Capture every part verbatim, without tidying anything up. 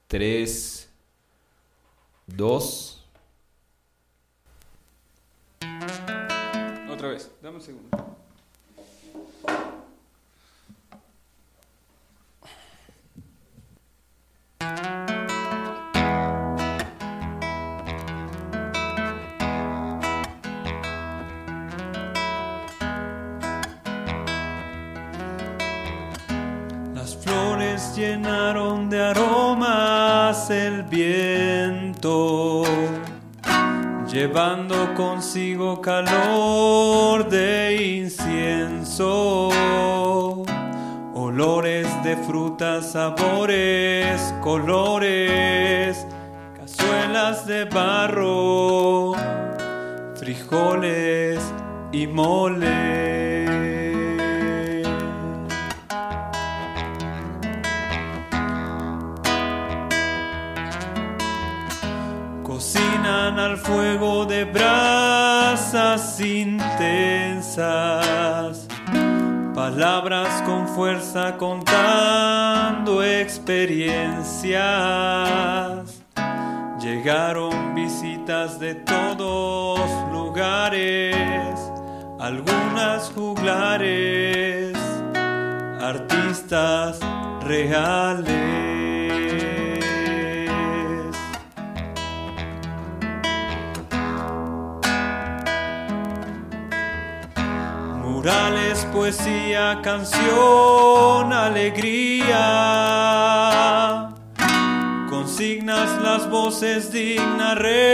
tres, dos. Otra vez, dame un segundo. Las flores llenaron de aromas el viento, llevando consigo calor de incienso, olores de frutas, sabores, colores, cazuelas de barro, frijoles y mole. Cocinan al fuego de brasas intensas, palabras con fuerza contando experiencias. Llegaron visitas de todos lugares, algunas juglares, artistas reales. Murales, poesía, canción, alegría. Consignas las voces, digna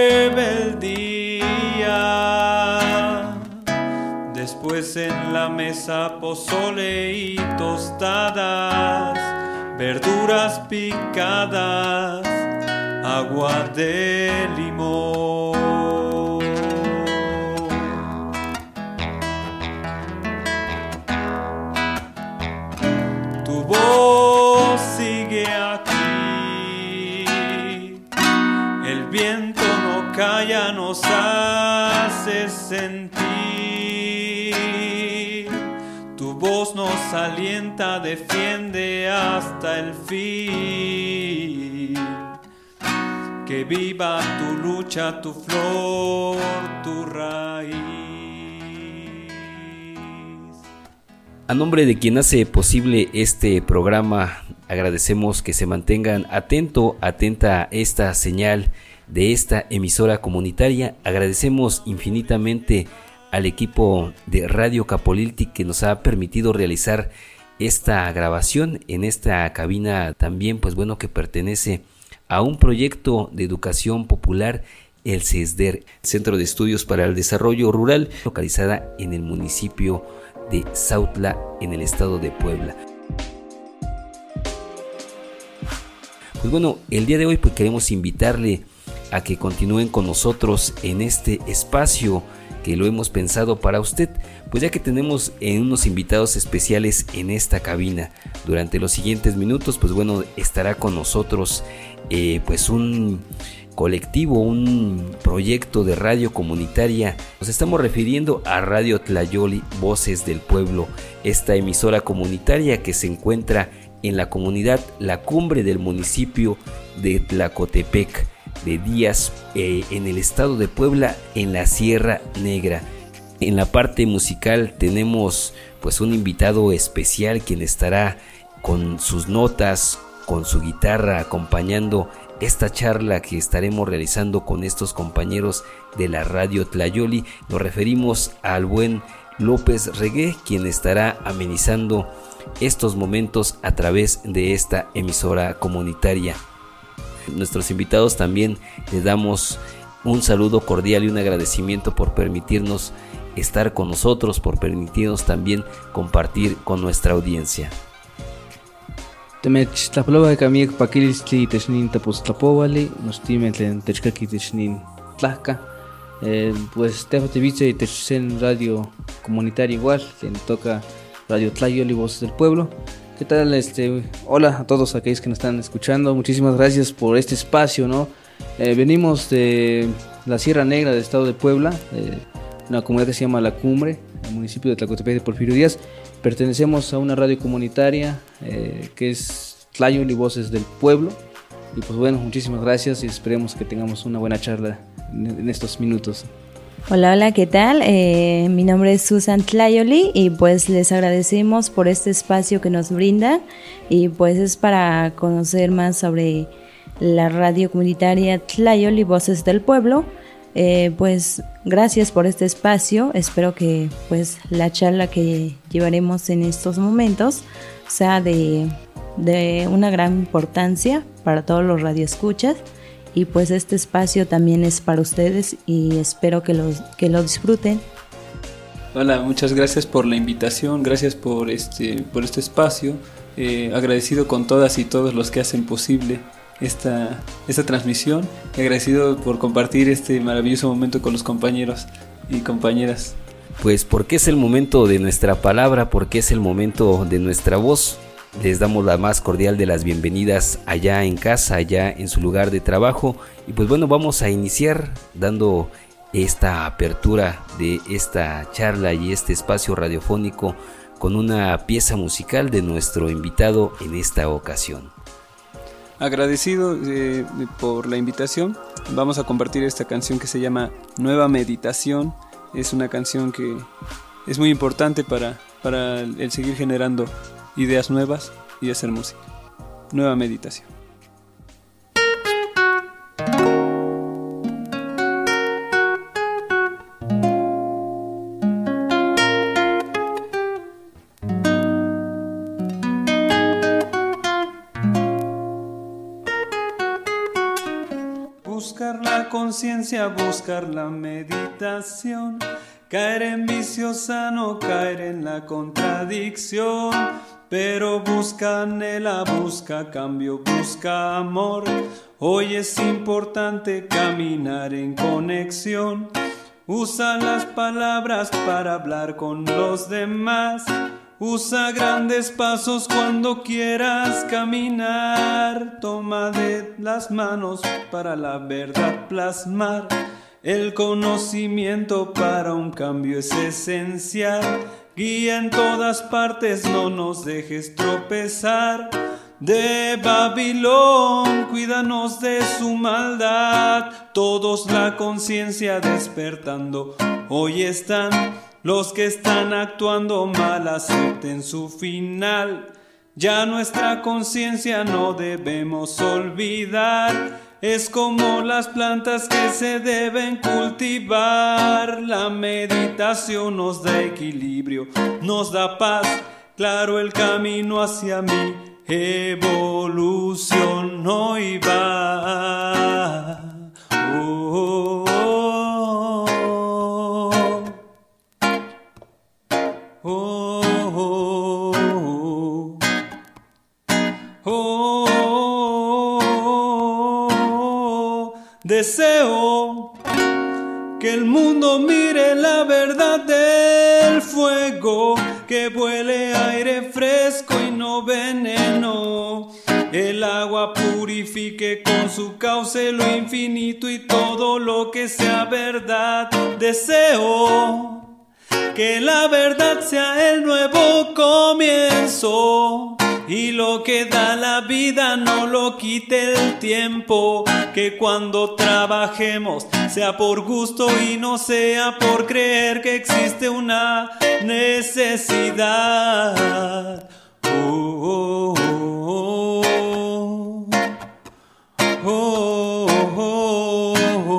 rebeldía. Después en la mesa pozole y tostadas, verduras picadas, agua de limón. Tu voz sigue aquí, el viento no calla, nos hace sentir. Tu voz nos alienta, defiende hasta el fin. Que viva tu lucha, tu flor, tu raíz. A nombre de quien hace posible este programa, agradecemos que se mantengan atento, atenta a esta señal de esta emisora comunitaria. Agradecemos infinitamente al equipo de Radio Capolilti que nos ha permitido realizar esta grabación en esta cabina también, pues bueno, que pertenece a un proyecto de educación popular, el CESDER, Centro de Estudios para el Desarrollo Rural, localizada en el municipio de Sautla, en el estado de Puebla. Pues bueno, el día de hoy pues queremos invitarle a que continúen con nosotros en este espacio que lo hemos pensado para usted, pues ya que tenemos en unos invitados especiales en esta cabina. Durante los siguientes minutos, pues bueno, estará con nosotros eh, pues un colectivo, un proyecto de radio comunitaria. Nos estamos refiriendo a Radio Tlayoli, Voces del Pueblo, esta emisora comunitaria que se encuentra en la comunidad La Cumbre del municipio de Tlacotepec de Díaz, eh, en el estado de Puebla, en la Sierra Negra. En la parte musical tenemos pues un invitado especial quien estará con sus notas, con su guitarra, acompañando esta charla que estaremos realizando con estos compañeros de la Radio Tlayoli. Nos referimos al buen López Regué, quien estará amenizando estos momentos a través de esta emisora comunitaria. Nuestros invitados también les damos un saludo cordial y un agradecimiento por permitirnos estar con nosotros, por permitirnos también compartir con nuestra audiencia. Temech tlaploba kamiek pakilistli technin tapostlapovali, nostimen tlen techkaki technin tlahka. Eh, pues te vice y techen radio comunitaria igual, tlen toca Radio Tlayoli, Voces del Pueblo. ¿Qué tal? Este, hola a todos aquellos que nos están escuchando. Muchísimas gracias por este espacio, ¿no? Eh, venimos de la Sierra Negra del estado de Puebla, eh, una comunidad que se llama La Cumbre, el municipio de Tlacotepec de Porfirio Díaz. Pertenecemos a una radio comunitaria eh, que es Tlayoli, Voces del Pueblo. Y pues bueno, muchísimas gracias y esperemos que tengamos una buena charla en, en estos minutos. Hola, hola, ¿qué tal? Eh, mi nombre es Susan Tlayoli y pues les agradecemos por este espacio que nos brinda y pues es para conocer más sobre la radio comunitaria Tlayoli Voces del Pueblo. Eh, pues gracias por este espacio, espero que pues la charla que llevaremos en estos momentos sea de, de una gran importancia para todos los radioescuchas. Y pues este espacio también es para ustedes y espero que, los, que lo disfruten. Hola, muchas gracias por la invitación, gracias por este, por este espacio. Eh, agradecido con todas y todos los que hacen posible esta, esta transmisión. Y agradecido por compartir este maravilloso momento con los compañeros y compañeras. Pues porque es el momento de nuestra palabra, porque es el momento de nuestra voz. Les damos la más cordial de las bienvenidas allá en casa, allá en su lugar de trabajo. Y pues bueno, vamos a iniciar dando esta apertura de esta charla y este espacio radiofónico con una pieza musical de nuestro invitado en esta ocasión. Agradecido eh, por la invitación. Vamos a compartir esta canción que se llama Nueva Meditación. Es una canción que es muy importante para, para el seguir generando ideas nuevas y hacer música. Nueva Meditación. Buscar la conciencia, buscar la meditación. Caer en vicio sano, caer en la contradicción. Pero busca, anhela, busca cambio, busca amor. Hoy es importante caminar en conexión. Usa las palabras para hablar con los demás. Usa grandes pasos cuando quieras caminar. Toma de las manos para la verdad plasmar. El conocimiento para un cambio es esencial. Guía en todas partes, no nos dejes tropezar. De Babilón, cuídanos de su maldad. Todos la conciencia despertando. Hoy están los que están actuando mal, acepten su final. Ya nuestra conciencia no debemos olvidar. Es como las plantas que se deben cultivar. La meditación nos da equilibrio, nos da paz. Claro, el camino hacia mi evolución hoy va. Oh, oh, oh, oh, oh, oh, oh. Deseo que el mundo mire la verdad del fuego, que vuele aire fresco y no veneno. El agua purifique con su cauce lo infinito y todo lo que sea verdad. Deseo que la verdad sea el nuevo comienzo y lo que da la vida no lo quite el tiempo. Que cuando trabajemos sea por gusto y no sea por creer que existe una necesidad. Oh, oh, oh, oh, oh, oh,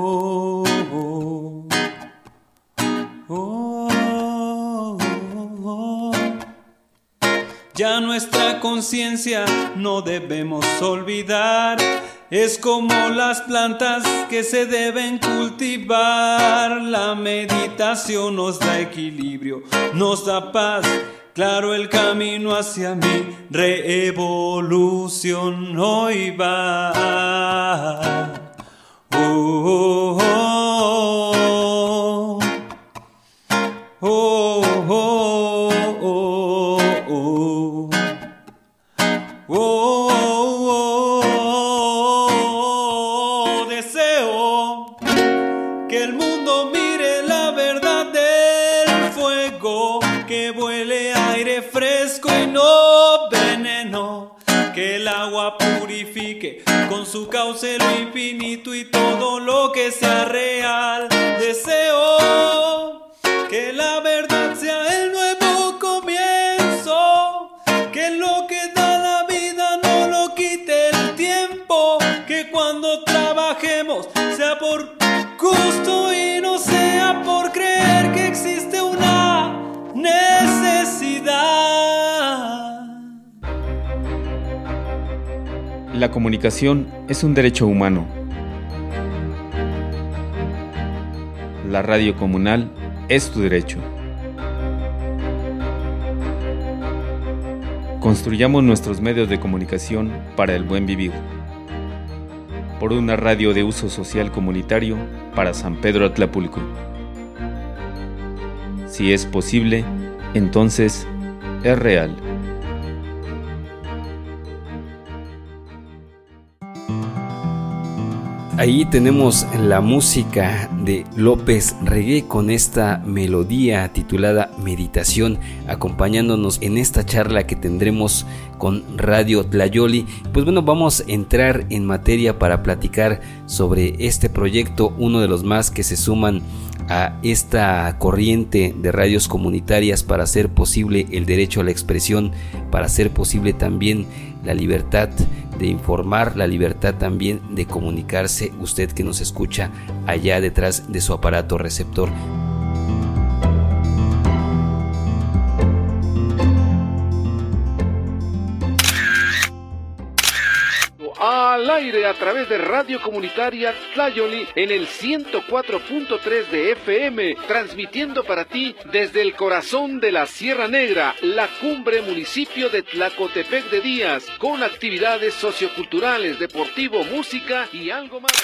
oh, oh, oh. Ya nuestra conciencia no debemos olvidar. Es como las plantas que se deben cultivar. La meditación nos da equilibrio, nos da paz. Claro, el camino hacia mi reevolución hoy va. Oh, oh, oh, oh, oh, oh, oh, oh, oh. Deseo que el mundo mire la verdad del fuego, que vuele aire fresco y no veneno, que el agua agua purifique con su cauce lo infinito y todo lo que sea real. Deseo que la verdad sea el nuevo comienzo, que lo que da la vida no lo quite el tiempo, que cuando trabajemos sea por gusto y no sea por creer que existe una necesidad. La comunicación es un derecho humano. La radio comunal es tu derecho. Construyamos nuestros medios de comunicación para el buen vivir. Por una radio de uso social comunitario para San Pedro Atlapulco. Si es posible, entonces es real. Ahí tenemos la música de López Regué con esta melodía titulada Meditación, acompañándonos en esta charla que tendremos con Radio Tlayoli. Pues bueno, vamos a entrar en materia para platicar sobre este proyecto, uno de los más que se suman a esta corriente de radios comunitarias para hacer posible el derecho a la expresión, para hacer posible también la libertad de informar, la libertad también de comunicarse, usted que nos escucha allá detrás de su aparato receptor. Al aire a través de Radio Comunitaria Tlayoli en el ciento cuatro punto tres de F M, transmitiendo para ti desde el corazón de la Sierra Negra, la cumbre municipio de Tlacotepec de Díaz, con actividades socioculturales, deportivo, música y algo más.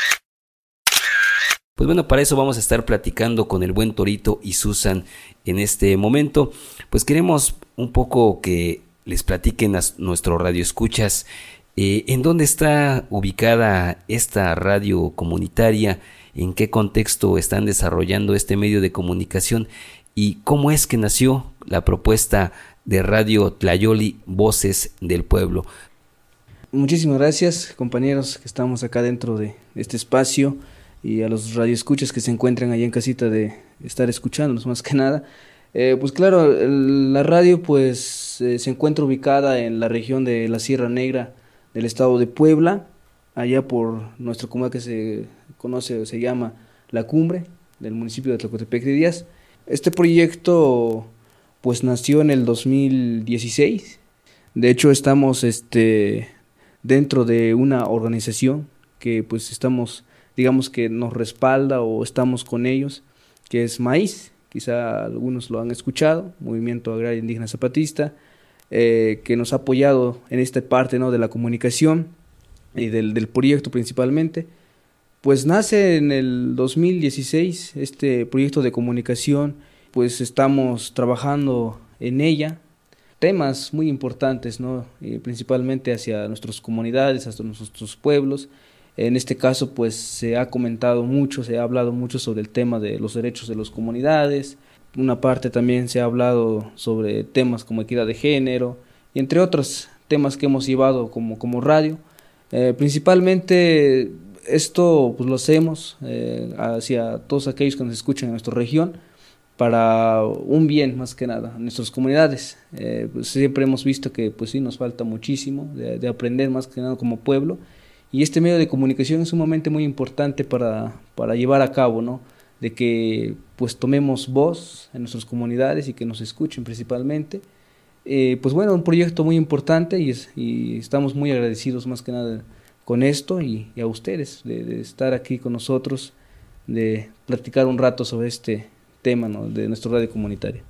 Pues bueno, para eso vamos a estar platicando con el buen Torito y Susan en este momento. Pues queremos un poco que les platiquen a nuestros radioescuchas Eh, ¿en dónde está ubicada esta radio comunitaria? ¿En qué contexto están desarrollando este medio de comunicación? ¿Y cómo es que nació la propuesta de Radio Tlayoli, Voces del Pueblo? Muchísimas gracias, compañeros que estamos acá dentro de este espacio, y a los radioescuchas que se encuentran allá en casita de estar escuchándonos más que nada. Eh, pues claro, el, la radio pues eh, se encuentra ubicada en la región de la Sierra Negra del estado de Puebla, allá por nuestra comunidad que se conoce o se llama La Cumbre, del municipio de Tlacotepec de Díaz. Este proyecto pues nació en el dos mil dieciséis. De hecho estamos este dentro de una organización que pues estamos, digamos que nos respalda o estamos con ellos, que es Maíz, quizá algunos lo han escuchado, Movimiento Agrario Indígena Zapatista, Eh, que nos ha apoyado en esta parte, ¿no?, de la comunicación y del, del proyecto principalmente. Pues nace en el dos mil dieciséis este proyecto de comunicación, pues estamos trabajando en ella, temas muy importantes, ¿no?, y principalmente hacia nuestras comunidades, hacia nuestros pueblos. En este caso pues se ha comentado mucho, se ha hablado mucho sobre el tema de los derechos de las comunidades. Una parte también se ha hablado sobre temas como equidad de género, y entre otros temas que hemos llevado como, como radio. Eh, principalmente esto pues lo hacemos eh, hacia todos aquellos que nos escuchan en nuestra región, para un bien más que nada, en nuestras comunidades. Eh, pues siempre hemos visto que pues sí nos falta muchísimo de, de aprender más que nada como pueblo, y este medio de comunicación es sumamente muy importante para, para llevar a cabo, ¿no?, de que pues tomemos voz en nuestras comunidades y que nos escuchen principalmente. Eh, pues bueno, un proyecto muy importante, y, es, y estamos muy agradecidos más que nada con esto, y, y a ustedes de, de estar aquí con nosotros, de platicar un rato sobre este tema, ¿no?, de nuestra radio comunitaria.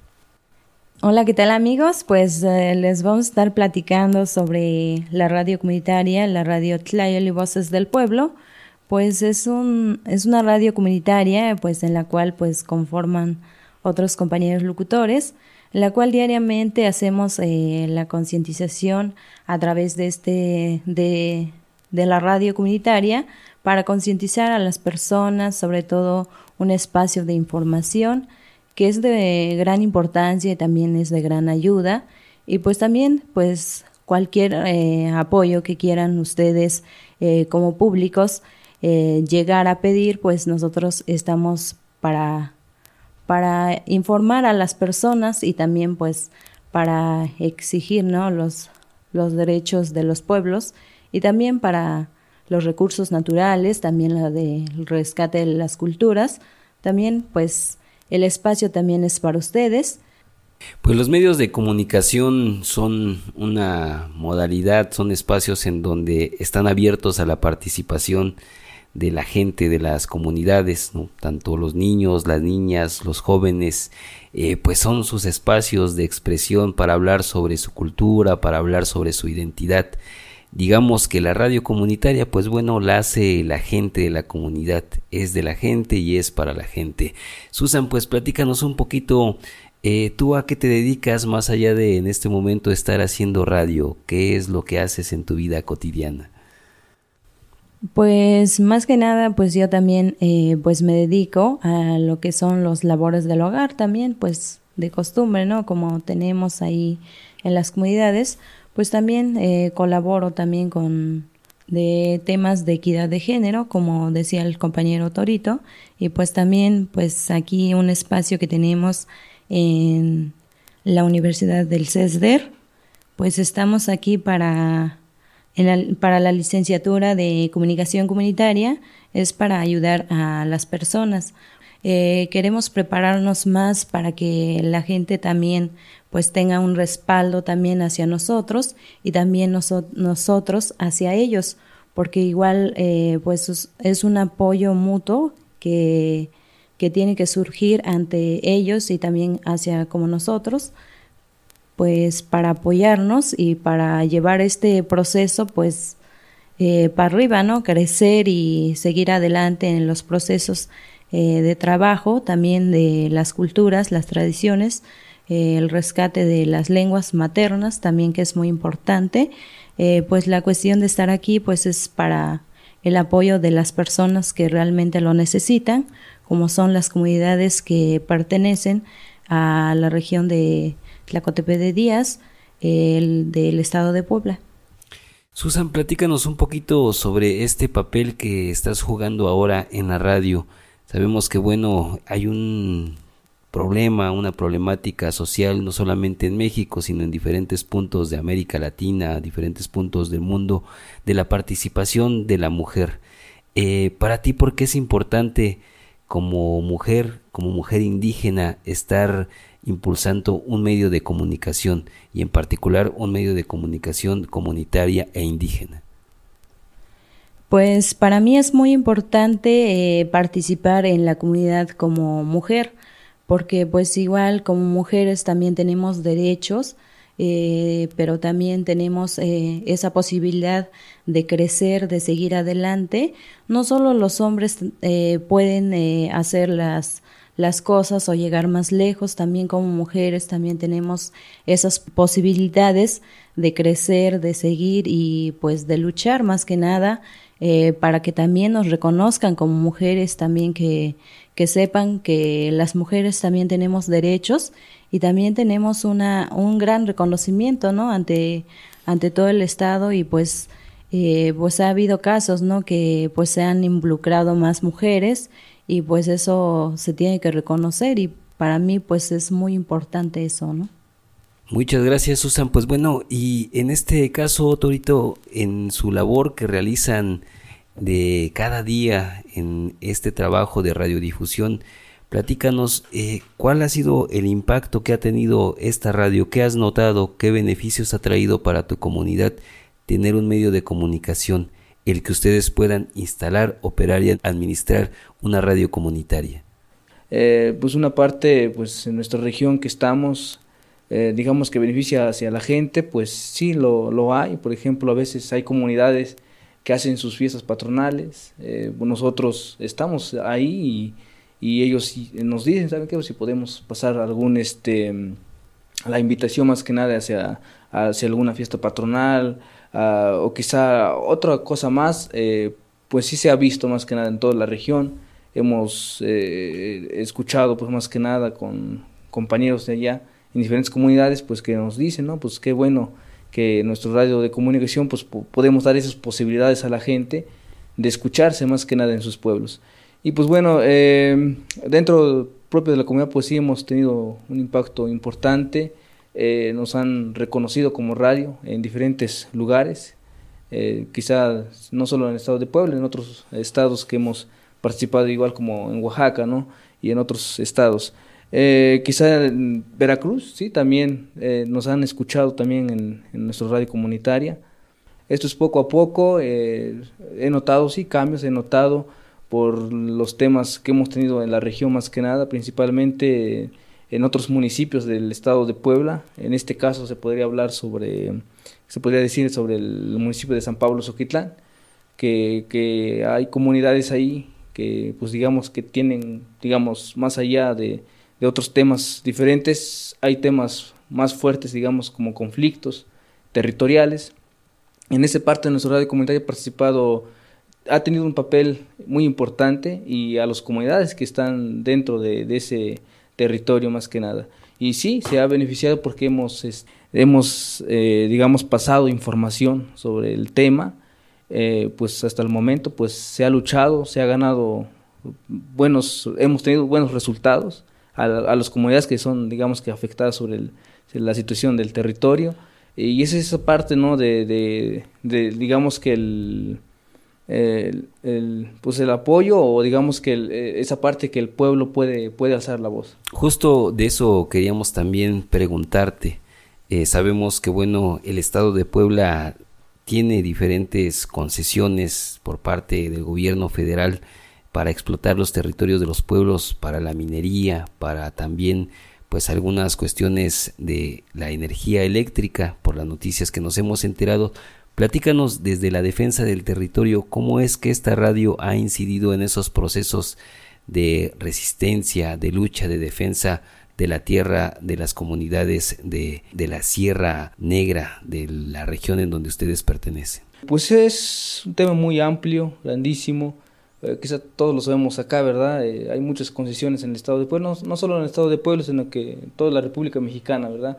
Hola, ¿qué tal, amigos? Pues eh, les vamos a estar platicando sobre la radio comunitaria, la radio Tlayoli, Voces del Pueblo. Pues es un es una radio comunitaria, pues en la cual pues conforman otros compañeros locutores, en la cual diariamente hacemos eh, la concientización a través de este de de la radio comunitaria, para concientizar a las personas, sobre todo un espacio de información que es de gran importancia y también es de gran ayuda, y pues también pues cualquier eh, apoyo que quieran ustedes eh, como públicos eh, llegar a pedir, pues nosotros estamos para, para informar a las personas y también pues para exigir, ¿no?, los, los derechos de los pueblos y también para los recursos naturales, también la del rescate de las culturas, también pues el espacio también es para ustedes. Pues los medios de comunicación son una modalidad, son espacios en donde están abiertos a la participación de la gente, de las comunidades, ¿no? Tanto los niños, las niñas, los jóvenes, eh, pues son sus espacios de expresión para hablar sobre su cultura, para hablar sobre su identidad. Digamos que la radio comunitaria, pues bueno, la hace la gente de la comunidad, es de la gente y es para la gente. Susan, pues platícanos un poquito, eh, ¿tú a qué te dedicas más allá de en este momento estar haciendo radio? ¿Qué es lo que haces en tu vida cotidiana? Pues más que nada, pues yo también eh, pues me dedico a lo que son los labores del hogar también, pues de costumbre, ¿no? Como tenemos ahí en las comunidades, pues también eh, colaboro también con de temas de equidad de género, como decía el compañero Torito, y pues también pues aquí un espacio que tenemos en la Universidad del CESDER, pues estamos aquí para, en la, para la licenciatura de Comunicación Comunitaria, es para ayudar a las personas. Eh, queremos prepararnos más para que la gente también pues tenga un respaldo también hacia nosotros y también noso- nosotros hacia ellos, porque igual eh, pues es, es un apoyo mutuo que, que tiene que surgir ante ellos y también hacia como nosotros, pues para apoyarnos y para llevar este proceso pues eh, para arriba, ¿no? Crecer y seguir adelante en los procesos eh, de trabajo, también de las culturas, las tradiciones, eh, el rescate de las lenguas maternas también, que es muy importante. Eh, pues la cuestión de estar aquí pues es para el apoyo de las personas que realmente lo necesitan, como son las comunidades que pertenecen a la región de Tlacotepe de Díaz, el del estado de Puebla. Susan, platícanos un poquito sobre este papel que estás jugando ahora en la radio. Sabemos que, bueno, hay un problema, una problemática social, no solamente en México, sino en diferentes puntos de América Latina, diferentes puntos del mundo, de la participación de la mujer. Eh, para ti, ¿por qué es importante como mujer, como mujer indígena, estar impulsando un medio de comunicación y en particular un medio de comunicación comunitaria e indígena? Pues para mí es muy importante eh, participar en la comunidad como mujer, porque pues igual como mujeres también tenemos derechos, eh, pero también tenemos eh, esa posibilidad de crecer, de seguir adelante. No solo los hombres eh, pueden eh, hacer las las cosas o llegar más lejos, también como mujeres también tenemos esas posibilidades de crecer, de seguir y pues de luchar más que nada eh, para que también nos reconozcan como mujeres, también que, que sepan que las mujeres también tenemos derechos y también tenemos una un gran reconocimiento, ¿no? ante ante todo el estado y pues eh, pues ha habido casos, ¿no? que pues se han involucrado más mujeres y pues eso se tiene que reconocer y para mí pues es muy importante eso, ¿no? Muchas gracias, Susan. Pues bueno, y en este caso, Torito, en su labor que realizan de cada día en este trabajo de radiodifusión, platícanos eh, cuál ha sido el impacto que ha tenido esta radio, qué has notado, qué beneficios ha traído para tu comunidad tener un medio de comunicación, el que ustedes puedan instalar, operar y administrar una radio comunitaria. Eh, pues una parte, pues en nuestra región que estamos, eh, digamos que beneficia hacia la gente, pues sí lo, lo hay. Por ejemplo, a veces hay comunidades que hacen sus fiestas patronales, eh, nosotros estamos ahí y, y ellos nos dicen, ¿saben qué? Si podemos pasar algún, este, la invitación más que nada hacia, hacia alguna fiesta patronal, Uh, o quizá otra cosa más, eh, pues sí se ha visto más que nada en toda la región. Hemos eh, escuchado pues más que nada con compañeros de allá en diferentes comunidades pues que nos dicen, ¿no? Pues qué bueno que nuestro radio de comunicación pues po- podemos dar esas posibilidades a la gente de escucharse más que nada en sus pueblos. Y pues bueno, eh, dentro propio de la comunidad pues sí hemos tenido un impacto importante, eh, nos han reconocido como radio en diferentes lugares, eh, quizá no solo en el estado de Puebla, en otros estados que hemos participado igual como en Oaxaca, ¿no? Y en otros estados. Eh, quizá en Veracruz, sí, también eh, nos han escuchado también en, en nuestra radio comunitaria. Esto es poco a poco, eh, he notado, sí, cambios, he notado por los temas que hemos tenido en la región más que nada, principalmente en otros municipios del estado de Puebla. En este caso se podría hablar sobre, se podría decir sobre el municipio de San Pablo Zoquitlán, que, que hay comunidades ahí que pues digamos que tienen, digamos, más allá de, de otros temas diferentes, hay temas más fuertes, digamos, como conflictos territoriales. En esa parte de nuestra radio comunitaria ha participado, ha tenido un papel muy importante, y a las comunidades que están dentro de, de ese territorio más que nada. Y sí, se ha beneficiado porque hemos, es, hemos eh, digamos, pasado información sobre el tema. Eh, pues hasta el momento pues se ha luchado, se ha ganado buenos, hemos tenido buenos resultados a, a las comunidades que son, digamos, que afectadas sobre el, la situación del territorio, y es esa parte, ¿no? de, de, de digamos que el, el, el pues el apoyo, o digamos que el, esa parte que el pueblo puede, puede alzar la voz. Justo de eso queríamos también preguntarte. Eh, sabemos que bueno, el estado de Puebla tiene diferentes concesiones por parte del gobierno federal para explotar los territorios de los pueblos para la minería, para también pues algunas cuestiones de la energía eléctrica, por las noticias que nos hemos enterado. Platícanos desde la defensa del territorio, cómo es que esta radio ha incidido en esos procesos de resistencia, de lucha, de defensa de la tierra, de las comunidades de, de la Sierra Negra, de la región en donde ustedes pertenecen. Pues es un tema muy amplio, grandísimo, eh, quizá todos lo sabemos acá, ¿verdad? Eh, hay muchas concesiones en el estado de Puebla, no, no solo en el estado de Puebla, sino que en toda la República Mexicana, ¿verdad?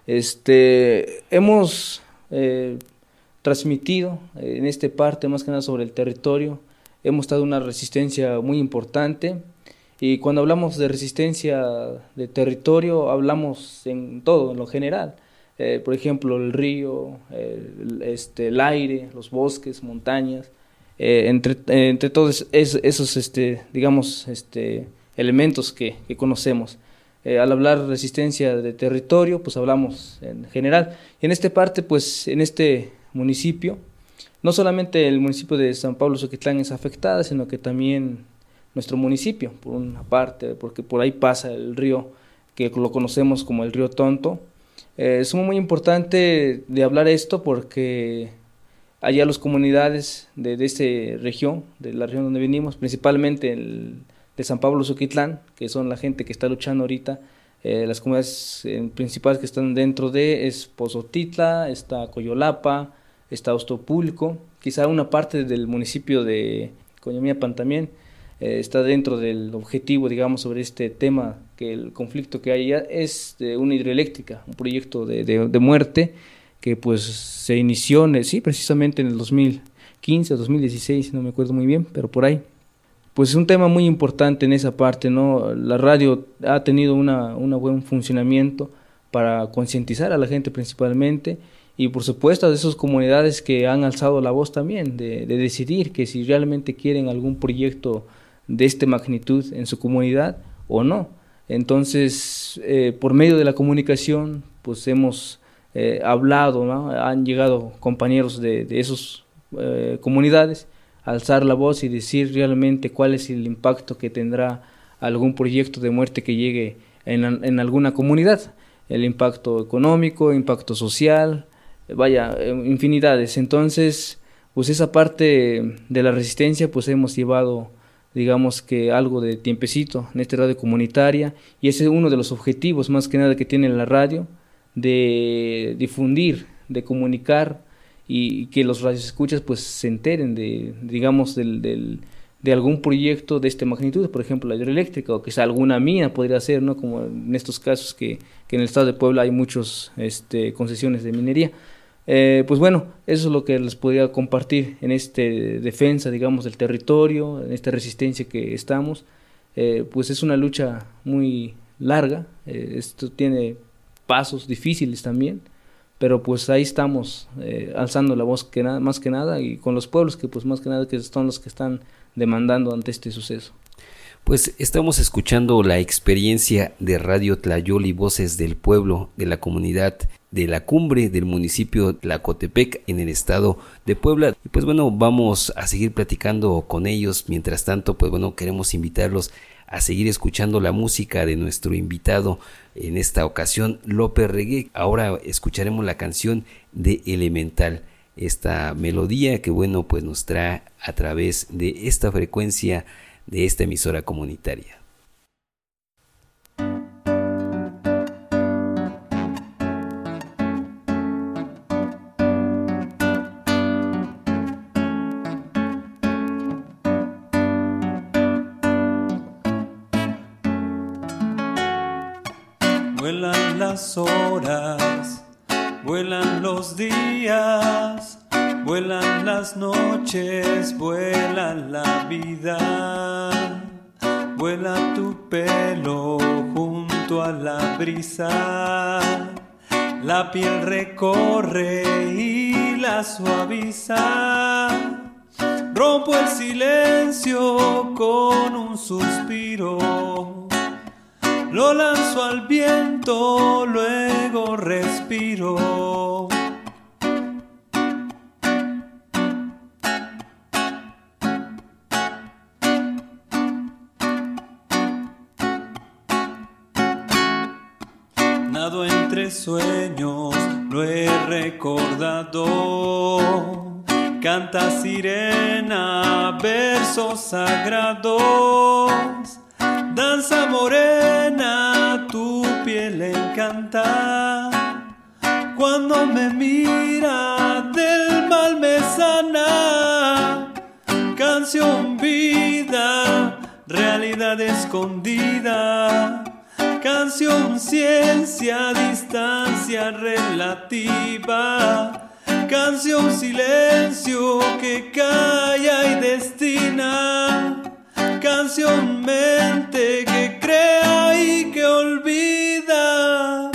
Este, hemos eh, transmitido eh, en esta parte, más que nada sobre el territorio, hemos dado una resistencia muy importante. Y cuando hablamos de resistencia de territorio, hablamos en todo, en lo general. Eh, por ejemplo, el río, el, este, el aire, los bosques, montañas, eh, entre, eh, entre todos es, esos, este, digamos, este, elementos que, que conocemos. Eh, al hablar de resistencia de territorio, pues hablamos en general. Y en esta parte, pues en este municipio, no solamente el municipio de San Pablo Zoquitlán es afectada, sino que también nuestro municipio, por una parte, porque por ahí pasa el río, que lo conocemos como el río Tonto. Eh, es muy importante de hablar esto porque allá las comunidades de, de esta región, de la región donde venimos, principalmente el, de San Pablo Zoquitlán, que son la gente que está luchando ahorita, eh, las comunidades eh, principales que están dentro de es Pozotitla, está Coyolapa, está Ostopulco, quizá una parte del municipio de Coñamiapan también, Eh, está dentro del objetivo, digamos, sobre este tema, que el conflicto que hay ya es de una hidroeléctrica, un proyecto de, de, de muerte que pues se inició, en el, sí, precisamente en el dos mil quince o dos mil dieciséis, no me acuerdo muy bien, pero por ahí. Pues es un tema muy importante en esa parte, ¿no? La radio ha tenido una, una buen funcionamiento para concientizar a la gente principalmente, y por supuesto de esas comunidades que han alzado la voz también, de, de decidir que si realmente quieren algún proyecto de esta magnitud en su comunidad o no. Entonces, eh, por medio de la comunicación, pues hemos eh, hablado, ¿no? Han llegado compañeros de, de esas eh, comunidades a alzar la voz y decir realmente cuál es el impacto que tendrá algún proyecto de muerte que llegue en, en alguna comunidad, el impacto económico, impacto social, vaya, infinidades. Entonces, pues esa parte de la resistencia, pues hemos llevado, digamos que algo de tiempecito en esta radio comunitaria, y ese es uno de los objetivos más que nada que tiene la radio, de difundir, de comunicar, y, y que los radioescuchas pues se enteren de, digamos, del, del, de algún proyecto de esta magnitud, por ejemplo la hidroeléctrica, o quizá alguna mina podría ser, ¿no? Como en estos casos que, que en el estado de Puebla hay muchas este, concesiones de minería. Eh, pues bueno, eso es lo que les podría compartir en esta defensa, digamos, del territorio, en esta resistencia que estamos. Eh, pues es una lucha muy larga, eh, esto tiene pasos difíciles también, pero pues ahí estamos eh, alzando la voz que nada, más que nada, y con los pueblos que pues más que nada que son los que están demandando ante este suceso. Pues estamos escuchando la experiencia de Radio Tlayoli, Voces del Pueblo, de la comunidad de la cumbre del municipio de Tlacotepec en el estado de Puebla. Y pues bueno, vamos a seguir platicando con ellos. Mientras tanto, pues bueno, queremos invitarlos a seguir escuchando la música de nuestro invitado, en esta ocasión López Regué. Ahora escucharemos la canción de Elemental, esta melodía que bueno, pues nos trae a través de esta frecuencia de esta emisora comunitaria. Vuelan las horas, vuelan los días, vuelan las noches, vuela la vida, vuela tu pelo junto a la brisa, la piel recorre y la suaviza, rompo el silencio con un suspiro, lo lanzo al viento, luego respiro. Nado entre sueños, lo he recordado. Canta sirena, versos sagrados. Danza morena, tu piel encanta. Cuando me mira, del mal me sana. Canción vida, realidad escondida. Canción ciencia, distancia relativa. Canción silencio que calla y destina. Canción mente que crea y que olvida.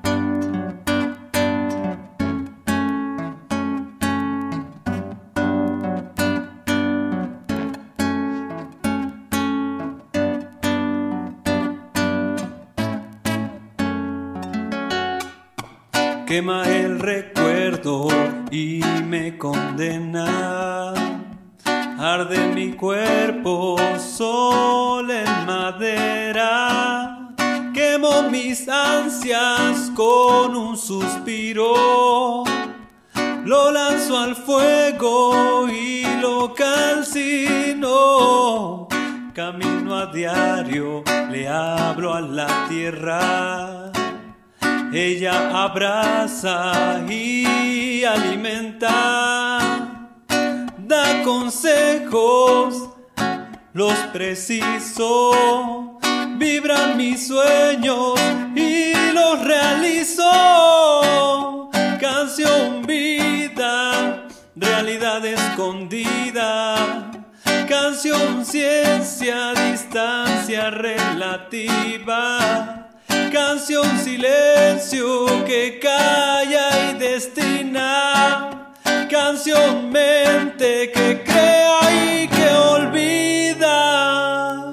Quema el recuerdo y me condena. Arde mi cuerpo, sol en madera. Quemo mis ansias con un suspiro. Lo lanzo al fuego y lo calcino. Camino a diario, le hablo a la tierra. Ella abraza y alimenta. Da consejos, los preciso. Vibran mis sueños y los realizo. Canción vida, realidad escondida. Canción ciencia, distancia relativa. Canción silencio que calla y destina. Canción mente que crea y que olvida.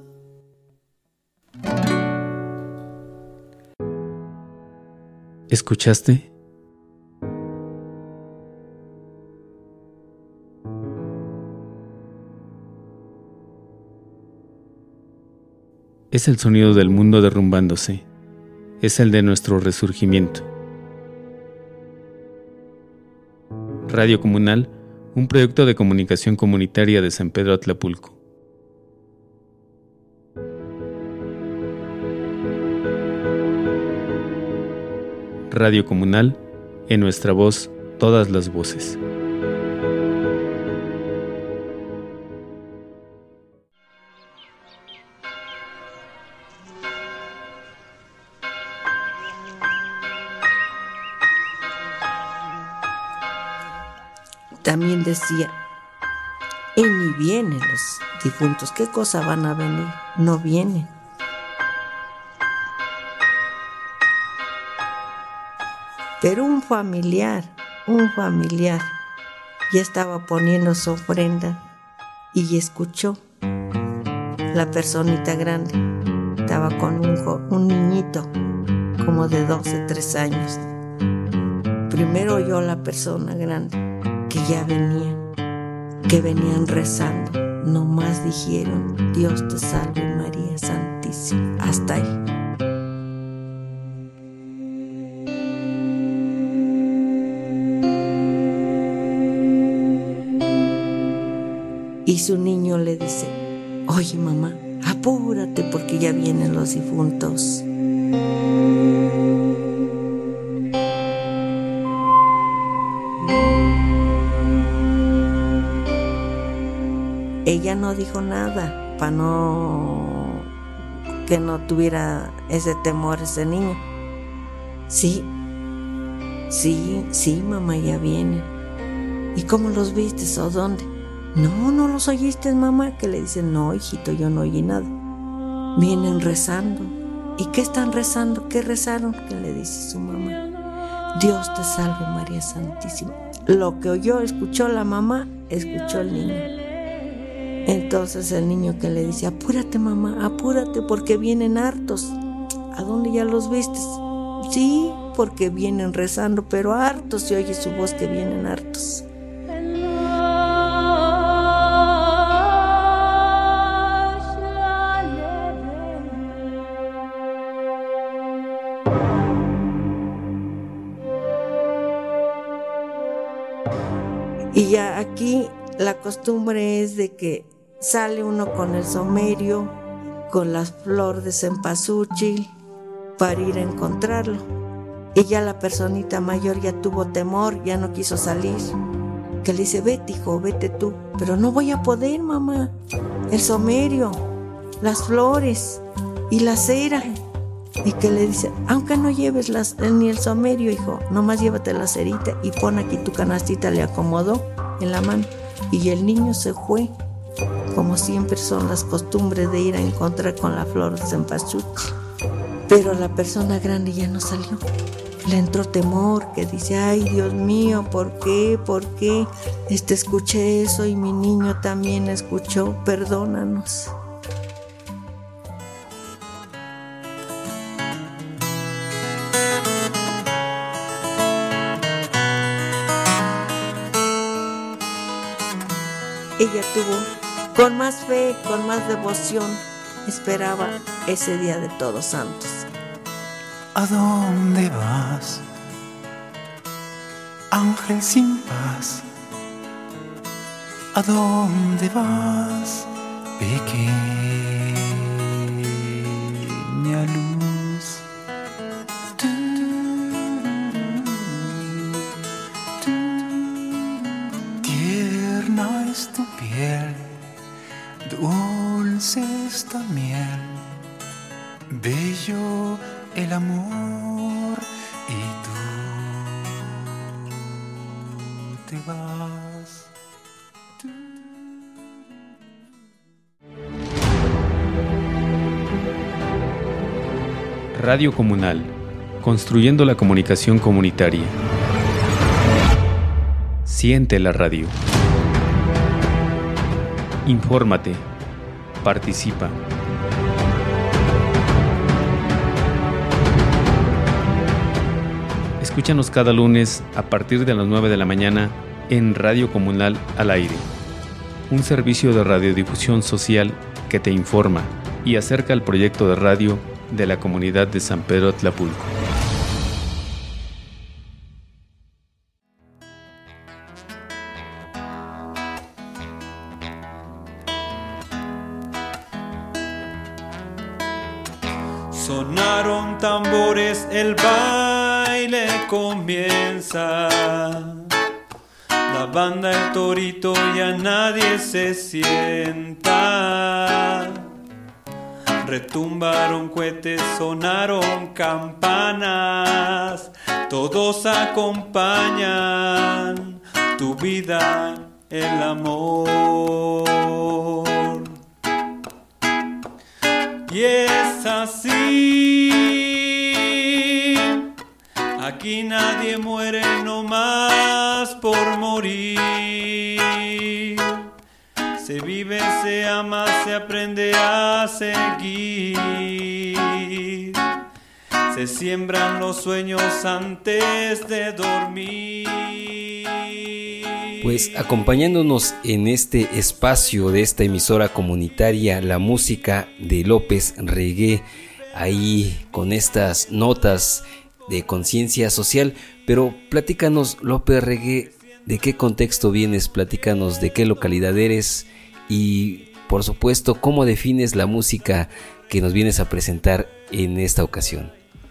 ¿Escuchaste? Es el sonido del mundo derrumbándose. Es el de nuestro resurgimiento. Radio Comunal, un proyecto de comunicación comunitaria de San Pedro Atlapulco. Radio Comunal, en nuestra voz, todas las voces. también decía, y ni vienen los difuntos, ¿qué cosa van a venir? No vienen. Pero un familiar, un familiar, ya estaba poniendo su ofrenda y escuchó. La personita grande estaba con un, jo- un niñito como de doce, tres años. Primero oyó la persona grande que ya venían, que venían rezando. Nomás dijeron, Dios te salve María Santísima. Hasta ahí. Y su niño le dice, oye mamá, apúrate porque ya vienen los difuntos. Ella no dijo nada para no que no tuviera ese temor ese niño. Sí, sí, sí mamá, ya vienen. ¿Y cómo los viste o dónde? No, no los oíste, mamá. Que le dicen, no, hijito, yo no oí nada. Vienen rezando. ¿Y qué están rezando? ¿Qué rezaron? Que le dice su mamá, Dios te salve María Santísima. Lo que oyó, escuchó la mamá, escuchó el niño. Entonces el niño que le dice, apúrate mamá, apúrate porque vienen hartos. ¿A dónde ya los viste? Sí, porque vienen rezando, pero hartos, se oye su voz que vienen hartos. Y ya aquí la costumbre es de que sale uno con el saumerio, con las flores de cempasúchil, para ir a encontrarlo. Y ya la personita mayor ya tuvo temor, ya no quiso salir. Que le dice, vete hijo, vete tú. Pero no voy a poder, mamá. El saumerio, las flores y la cera. Y que le dice, aunque no lleves las, ni el saumerio, hijo, nomás llévate la cerita y pon aquí tu canastita, le acomodó en la mano. Y el niño se fue, como siempre son las costumbres de ir a encontrar con la flor de cempasúchil. Pero la persona grande ya no salió. Le entró temor, que dice, ay Dios mío, ¿por qué? ¿Por qué? Este, escuché eso y mi niño también escuchó, perdónanos. Ella tuvo, con más fe, con más devoción, esperaba ese día de Todos Santos. ¿A dónde vas, ángel sin paz? ¿A dónde vas, pequeña luz? Tierna es tu piel, dulce esta miel, bello el amor, y tú te vas. Radio Comunal, construyendo la comunicación comunitaria. Siente la radio. Infórmate, participa. Escúchanos cada lunes a partir de las nueve de la mañana en Radio Comunal al Aire, un servicio de radiodifusión social que te informa y acerca al proyecto de radio de la comunidad de San Pedro Tlapulco. Sonaron tambores, el baile comienza. La banda, el torito, ya nadie se sienta. Retumbaron cohetes, sonaron campanas. Todos acompañan, tu vida, el amor. Y es así, aquí nadie muere nomás por morir. Se vive, se ama, se aprende a seguir. Se siembran los sueños antes de dormir. Pues acompañándonos en este espacio de esta emisora comunitaria, la música de López Regué, ahí con estas notas de conciencia social. Pero platícanos, López Regué, ¿de qué contexto vienes? Platícanos de qué localidad eres y, por supuesto, cómo defines la música que nos vienes a presentar en esta ocasión.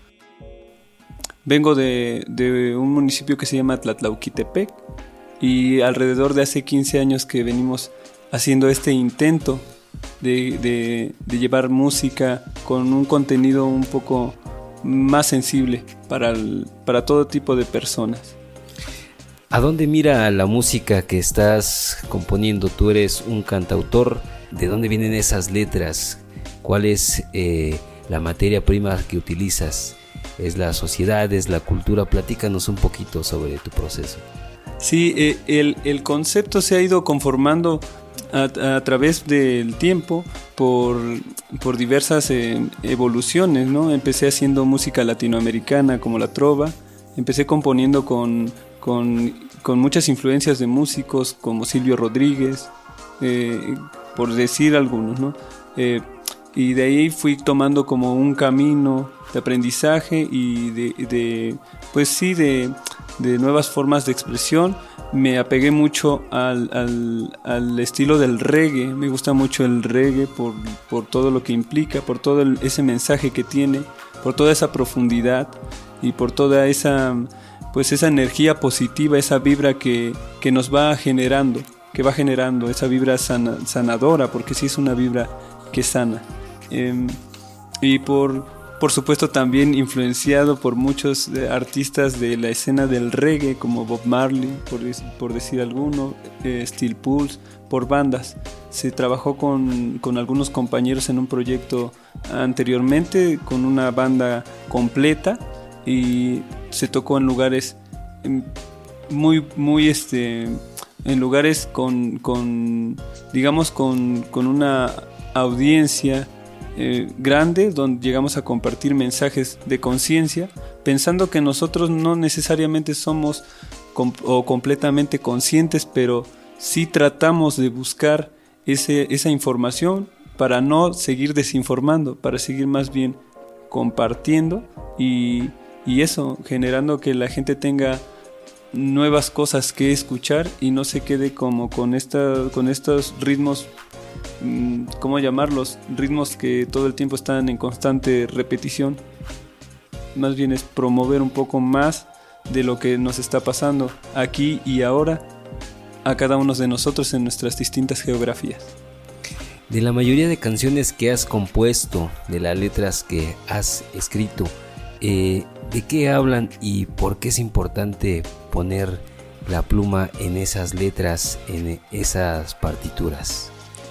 Vengo de, de un municipio que se llama Tlatlauquitepec y alrededor de hace quince años que venimos haciendo este intento de, de, de llevar música con un contenido un poco más sensible para, el, para todo tipo de personas. ¿A dónde mira la música que estás componiendo? Tú eres un cantautor. ¿De dónde vienen esas letras? ¿Cuál es eh, la materia prima que utilizas? ¿Es la sociedad? ¿Es la cultura? Platícanos un poquito sobre tu proceso. Sí, eh, el, el concepto se ha ido conformando a, a través del tiempo por, por diversas eh, evoluciones, ¿no? Empecé haciendo música latinoamericana como la trova. Empecé componiendo con, con, con muchas influencias de músicos como Silvio Rodríguez, eh, por decir algunos, ¿no? Eh, y de ahí fui tomando como un camino de aprendizaje y de, de pues sí, de, de nuevas formas de expresión. Me apegué mucho al, al, al estilo del reggae. Me gusta mucho el reggae por, por todo lo que implica, por todo el, ese mensaje que tiene, por toda esa profundidad y por toda esa, pues esa energía positiva, esa vibra que, que nos va generando, que va generando, esa vibra sana, sanadora, porque sí es una vibra que sana. Eh, y por, por supuesto también influenciado por muchos eh, artistas de la escena del reggae como Bob Marley, por, por decir alguno, eh, Steel Pulse, por bandas. Se trabajó con, con algunos compañeros en un proyecto anteriormente con una banda completa y se tocó en lugares muy, muy este, en lugares con, con digamos con, con una audiencia Eh, grande, donde llegamos a compartir mensajes de conciencia, pensando que nosotros no necesariamente somos com- o completamente conscientes, pero sí tratamos de buscar ese, esa información para no seguir desinformando, para seguir más bien compartiendo y, y eso, generando que la gente tenga nuevas cosas que escuchar y no se quede como con, esta, con estos ritmos, ¿cómo llamarlos? Ritmos que todo el tiempo están en constante repetición. Más bien es promover un poco más de lo que nos está pasando aquí y ahora a cada uno de nosotros en nuestras distintas geografías. De la mayoría de canciones que has compuesto, de las letras que has escrito, eh, ¿de qué hablan y por qué es importante poner la pluma en esas letras, en esas partituras?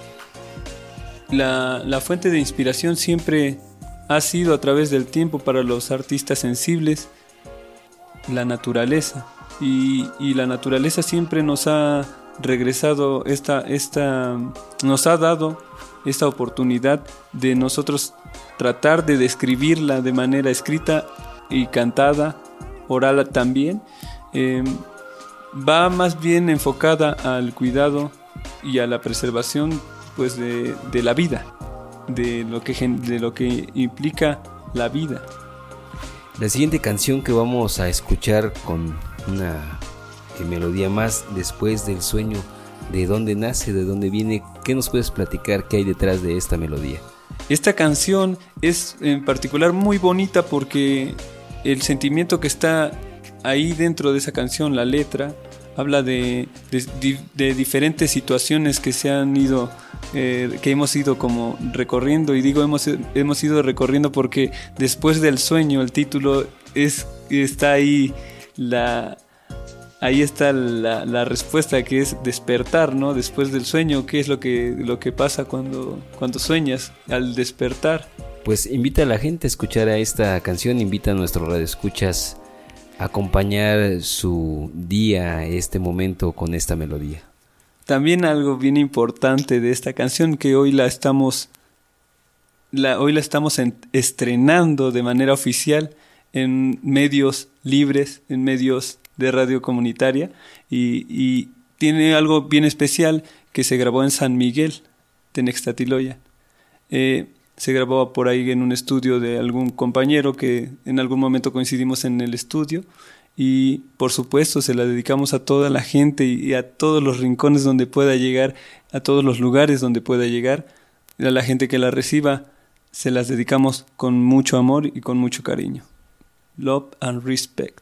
La, la fuente de inspiración siempre ha sido a través del tiempo para los artistas sensibles la naturaleza y, y la naturaleza siempre nos ha regresado esta, esta, nos ha dado esta oportunidad de nosotros tratar de describirla de manera escrita y cantada, oral también. Eh, va más bien enfocada al cuidado y a la preservación pues de, de la vida, de lo que de lo que implica la vida. La siguiente canción que vamos a escuchar con una melodía más, Después del sueño, ¿de dónde nace? ¿De dónde viene? ¿Qué nos puedes platicar? ¿Qué hay detrás de esta melodía? Esta canción es en particular muy bonita porque el sentimiento que está ahí dentro de esa canción, la letra, habla de, de, de diferentes situaciones que se han ido, eh, que hemos ido como recorriendo, y digo hemos, hemos ido recorriendo porque después del sueño, el título es, está ahí la, ahí está la, la respuesta, que es despertar, ¿no? Después del sueño, ¿qué es lo que, lo que pasa cuando, cuando sueñas al despertar? Pues invita a la gente a escuchar a esta canción, invita a nuestros radioescuchas a acompañar su día, este momento, con esta melodía. También algo bien importante de esta canción, que hoy la estamos, la, hoy la estamos en, estrenando de manera oficial en medios libres, en medios de radio comunitaria, y, y tiene algo bien especial, que se grabó en San Miguel de Nextatiloya. Eh, se grabó por ahí en un estudio de algún compañero que en algún momento coincidimos en el estudio, y por supuesto se la dedicamos a toda la gente y, y a todos los rincones donde pueda llegar, a todos los lugares donde pueda llegar. A la gente que la reciba se las dedicamos con mucho amor y con mucho cariño. Love and respect.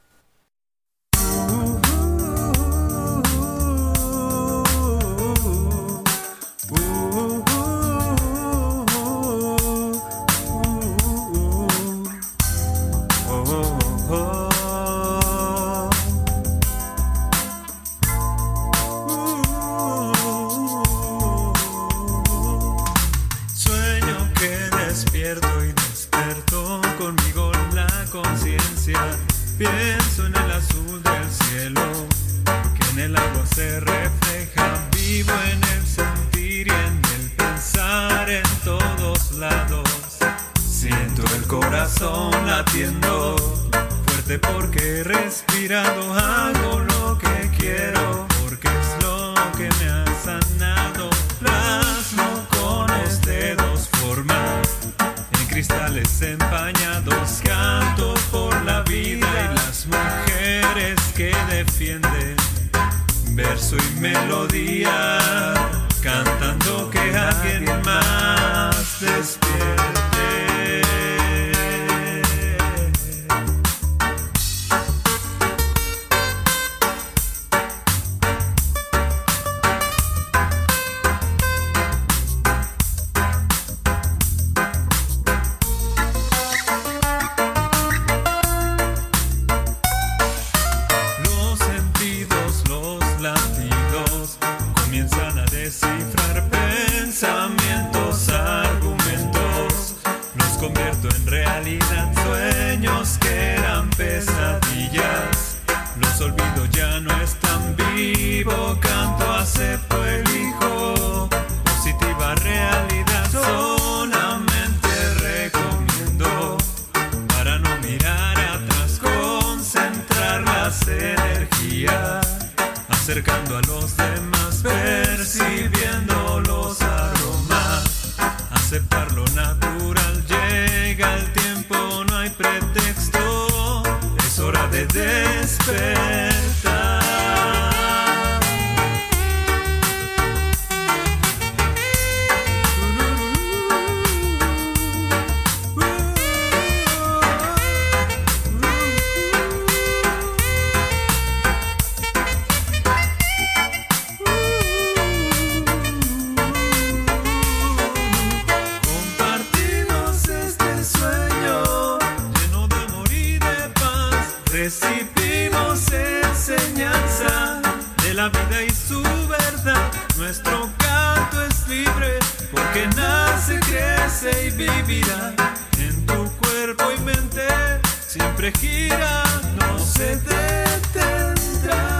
Pienso en el azul del cielo, que en el agua se refleja. Vivo en el sentir y en el pensar en todos lados. Siento el corazón latiendo fuerte porque he respirado. Hago lo que quiero porque es lo que me ha sanado. Plasmo con los dedos formas en cristales empañados. Canto por la vida y las mujeres que defienden. Verso y melodía, cantando que alguien más despierte. acercando a los demás, percibiendo los aromas, aceptar lo natural, llega el tiempo, no hay pretexto, es hora de despertar. Recibimos enseñanza de la vida y su verdad. Nuestro canto es libre porque nace, crece y vivirá. En tu cuerpo y mente siempre gira, no se detendrá.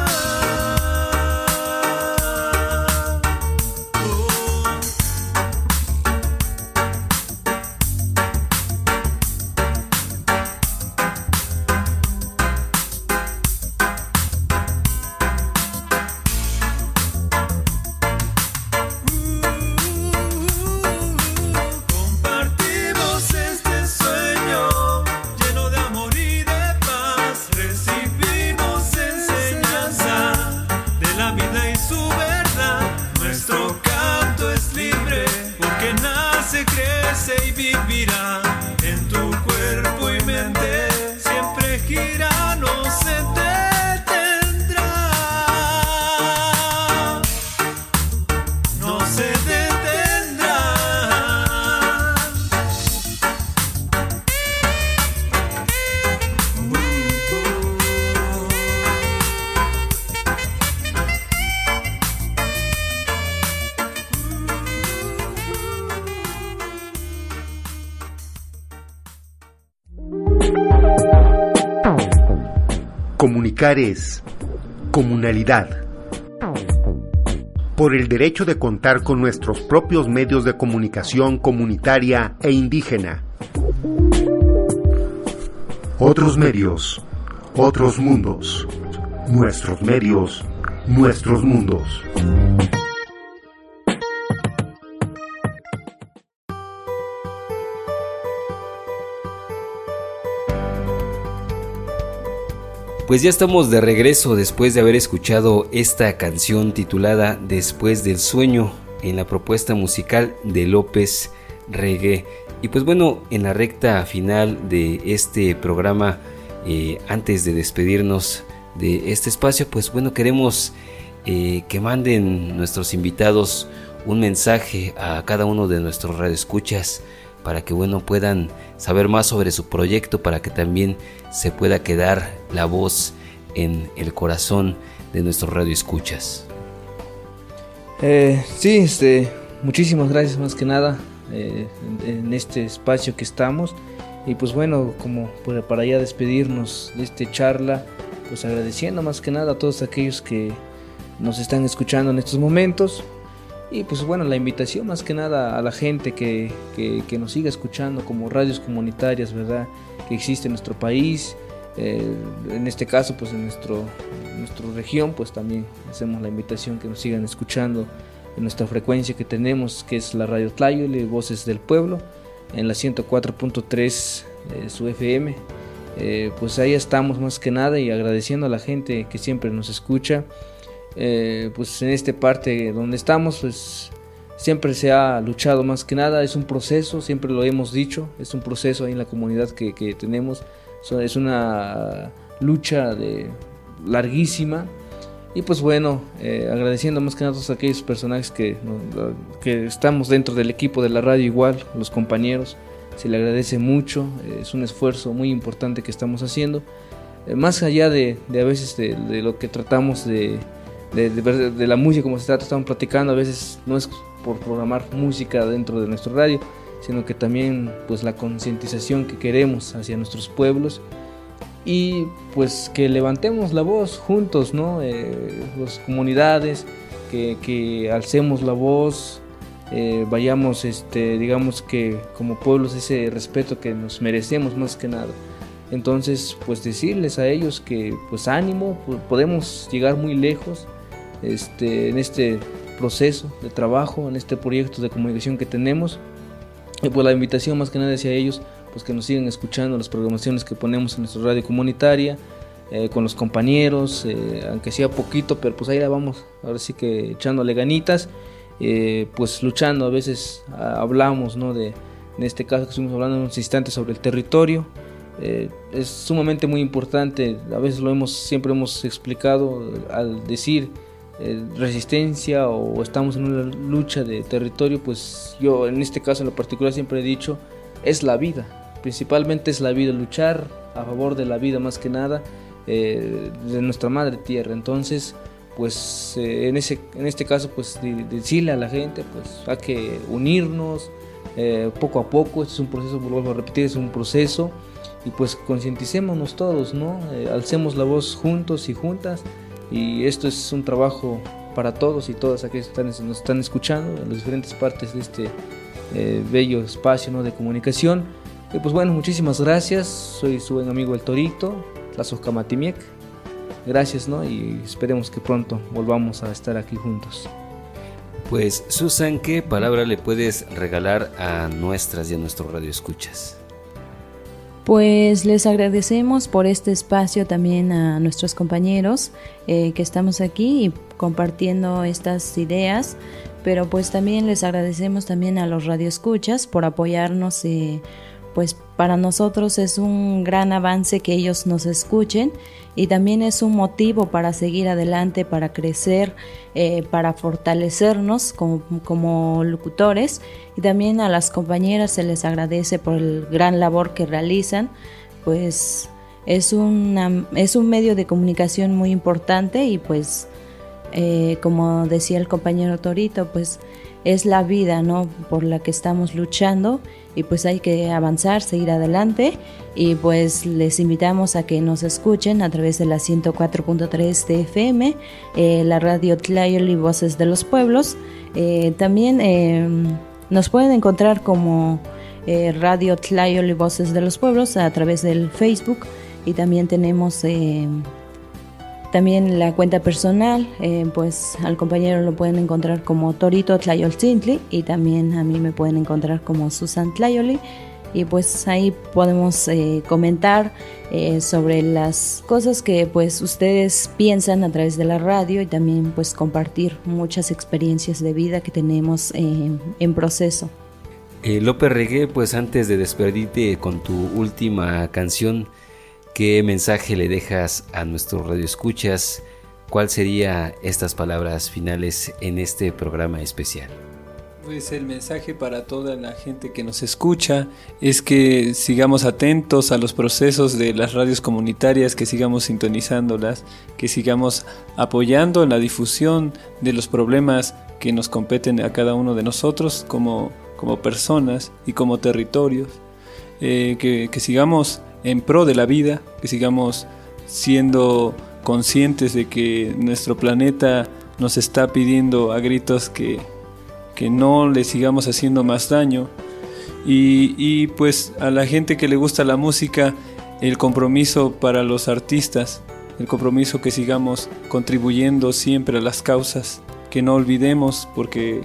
Comunicar es comunalidad. Por el derecho de contar con nuestros propios medios de comunicación comunitaria e indígena. Otros medios, otros mundos. Nuestros medios, nuestros mundos. Pues ya estamos de regreso después de haber escuchado esta canción titulada Después del sueño en la propuesta musical de López Reggae. Y pues bueno, en la recta final de este programa, eh, antes de despedirnos de este espacio, pues bueno, queremos eh, que manden nuestros invitados un mensaje a cada uno de nuestros radioescuchas para que bueno puedan saber más sobre su proyecto, para que también se pueda quedar la voz en el corazón de nuestros radioescuchas. Eh, sí, este, muchísimas gracias más que nada eh, en, en este espacio que estamos, y pues bueno, como para ya despedirnos de esta charla, pues agradeciendo más que nada a todos aquellos que nos están escuchando en estos momentos. Y pues bueno, la invitación más que nada a la gente que, que, que nos siga escuchando como radios comunitarias, ¿verdad?, que existe en nuestro país, eh, en este caso pues en nuestro, en nuestra región, pues también hacemos la invitación que nos sigan escuchando en nuestra frecuencia que tenemos, que es la Radio Tlayoli, Voces del Pueblo, en la ciento cuatro punto tres eh, su F M. Eh, pues ahí estamos más que nada, y agradeciendo a la gente que siempre nos escucha. Eh, pues en esta parte donde estamos, pues siempre se ha luchado más que nada, es un proceso, siempre lo hemos dicho, es un proceso ahí en la comunidad que, que tenemos, es una lucha de, larguísima, y pues bueno, eh, agradeciendo más que nada a todos aquellos personajes que, que estamos dentro del equipo de la radio, igual, los compañeros, se le agradece mucho, eh, es un esfuerzo muy importante que estamos haciendo, eh, más allá de, de a veces de, de lo que tratamos de De, de, de la música, como se trata, estamos platicando, a veces no es por programar música dentro de nuestro radio, sino que también pues la concientización que queremos hacia nuestros pueblos, y pues que levantemos la voz juntos, ¿no? Eh, las comunidades, que, que alcemos la voz, eh, vayamos, este, digamos que como pueblos, ese respeto que nos merecemos más que nada. Entonces pues decirles a ellos que pues ánimo, pues, podemos llegar muy lejos Este, en este proceso de trabajo, en este proyecto de comunicación que tenemos, y pues la invitación más que nada hacia ellos, pues que nos sigan escuchando las programaciones que ponemos en nuestra radio comunitaria, eh, con los compañeros, eh, aunque sea poquito, pero pues ahí la vamos, ahora sí que echándole ganitas, eh, pues luchando. A veces ah, hablamos, ¿no?, de, en este caso que estuvimos hablando en unos instantes sobre el territorio. Eh, es sumamente muy importante, a veces lo hemos, siempre hemos explicado al decir Eh, resistencia o estamos en una lucha de territorio, pues yo en este caso en lo particular siempre he dicho, es la vida, principalmente es la vida, luchar a favor de la vida más que nada, eh, de nuestra madre tierra. Entonces pues eh, en, ese, en este caso pues de, de decirle a la gente, pues hay que unirnos eh, poco a poco. Este es un proceso, vuelvo a repetir, es un proceso, y pues concienticémonos todos, ¿no? Eh, alcemos la voz juntos y juntas. Y esto es un trabajo para todos y todas aquellos que están, nos están escuchando en las diferentes partes de este eh, bello espacio, ¿no?, de comunicación. Y pues bueno, muchísimas gracias. Soy su buen amigo El Torito, Tlazoccamatimiec. Gracias, ¿no? Y esperemos que pronto volvamos a estar aquí juntos. Pues Susan, ¿qué palabra le puedes regalar a nuestras y a nuestros radioescuchas? Pues les agradecemos por este espacio también a nuestros compañeros eh, que estamos aquí compartiendo estas ideas, pero pues también les agradecemos también a los radioescuchas por apoyarnos. Eh, pues para nosotros es un gran avance que ellos nos escuchen, y también es un motivo para seguir adelante, para crecer, eh, para fortalecernos como, como locutores. Y también a las compañeras se les agradece por el gran labor que realizan, pues es, una, es un medio de comunicación muy importante, y pues eh, como decía el compañero Torito, pues es la vida, ¿no?, por la que estamos luchando, y pues hay que avanzar, seguir adelante, y pues les invitamos a que nos escuchen a través de la ciento cuatro punto tres de F M, eh, la radio Tlayoli Voces de los Pueblos. Eh, también eh, nos pueden encontrar como eh, radio Tlayoli Voces de los Pueblos a través del Facebook, y también tenemos eh, también la cuenta personal, eh, pues al compañero lo pueden encontrar como Torito Tlayoltzintli, y también a mí me pueden encontrar como Susan Tlayoli, y pues ahí podemos eh, comentar eh, sobre las cosas que pues ustedes piensan a través de la radio, y también pues compartir muchas experiencias de vida que tenemos eh, en proceso. Eh, López Reggae, pues antes de despedirte con tu última canción, ¿qué mensaje le dejas a nuestros radioescuchas? ¿Cuál serían estas palabras finales en este programa especial? Pues el mensaje para toda la gente que nos escucha es que sigamos atentos a los procesos de las radios comunitarias, que sigamos sintonizándolas, que sigamos apoyando en la difusión de los problemas que nos competen a cada uno de nosotros como, como personas y como territorios, eh, que, que sigamos en pro de la vida, que sigamos siendo conscientes de que nuestro planeta nos está pidiendo a gritos que, que no le sigamos haciendo más daño, y, y pues a la gente que le gusta la música, el compromiso para los artistas, el compromiso que sigamos contribuyendo siempre a las causas, que no olvidemos, porque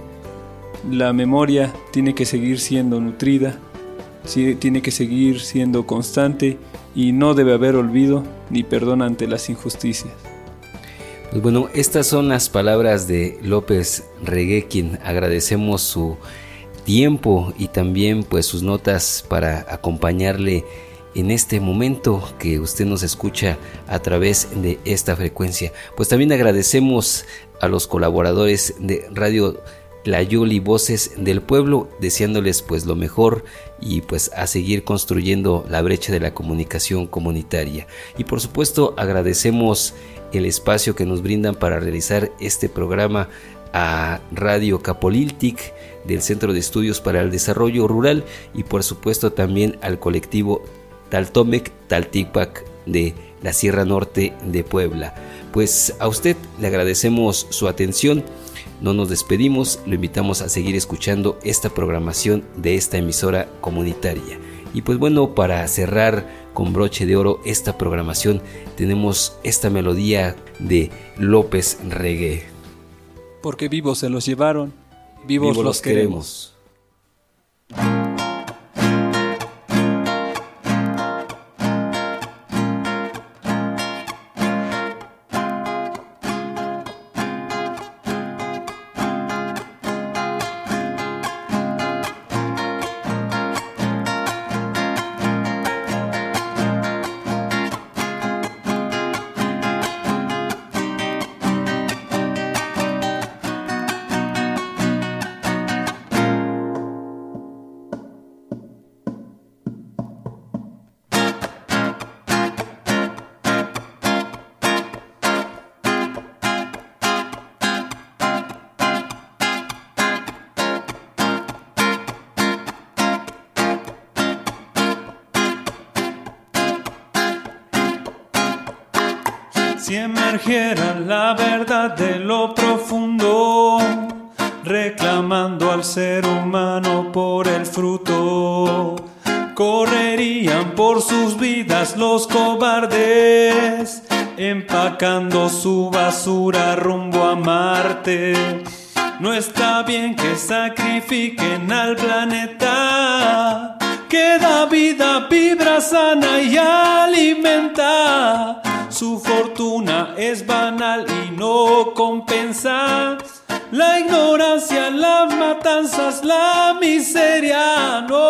la memoria tiene que seguir siendo nutrida, sí, tiene que seguir siendo constante, y no debe haber olvido ni perdón ante las injusticias. Pues bueno, estas son las palabras de López Reggae, quien agradecemos su tiempo y también pues sus notas para acompañarle en este momento que usted nos escucha a través de esta frecuencia. Pues también agradecemos a los colaboradores de Radio Tlayoli Voces del Pueblo, deseándoles pues lo mejor y pues a seguir construyendo la brecha de la comunicación comunitaria. Y por supuesto agradecemos el espacio que nos brindan para realizar este programa a Radio Capoliltic del Centro de Estudios para el Desarrollo Rural, y por supuesto también al colectivo Taltomec Taltipac de la Sierra Norte de Puebla. Pues a usted le agradecemos su atención. No nos despedimos, lo invitamos a seguir escuchando esta programación de esta emisora comunitaria. Y pues bueno, para cerrar con broche de oro esta programación, tenemos esta melodía de López Reggae. Porque vivos se los llevaron, vivos, vivos los, los queremos. queremos. Si emergiera la verdad de lo profundo, reclamando al ser humano por el fruto, correrían por sus vidas los cobardes, empacando su basura rumbo a Marte. No está bien que sacrifiquen al planeta, que da vida, vibra sana y alimenta. Su fortuna es banal y no compensa. La ignorancia, las matanzas, la miseria, no.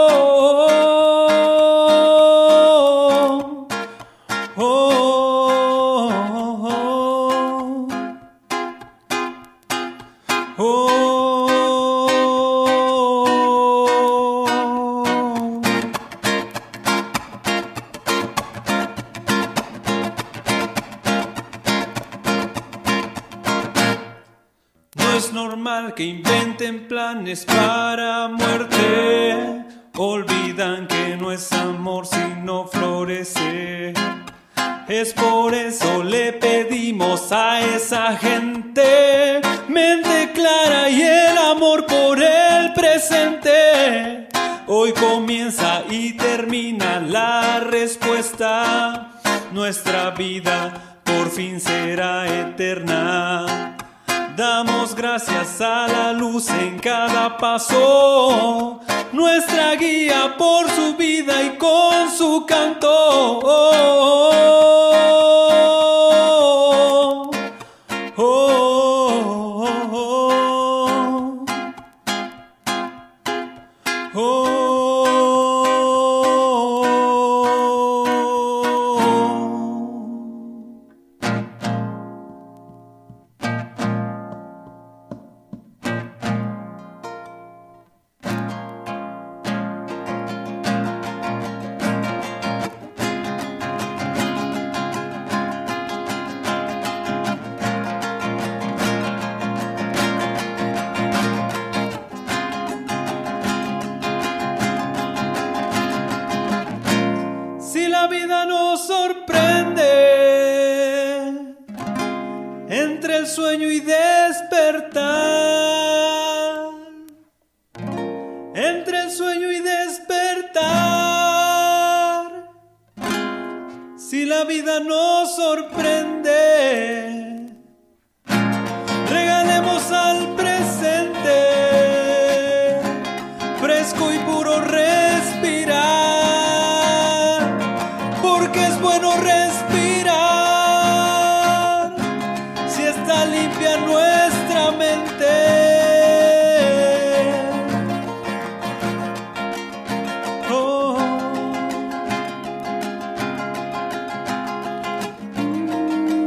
Oh, oh, oh, oh. Oh. que inventen planes para muerte, olvidan que no es amor sino florece. Es por eso le pedimos a esa gente mente clara y el amor por el presente. Hoy comienza y termina la respuesta. Nuestra vida por fin será eterna. Damos gracias a la luz en cada paso, nuestra guía por su vida y con su canto. Oh, oh, oh, oh, oh, oh. Sueño y despertar, entre el sueño y despertar. Si la vida nos sorprende, regalemos al presente fresco y puro respirar, porque es bueno respirar. Limpia nuestra mente. Oh.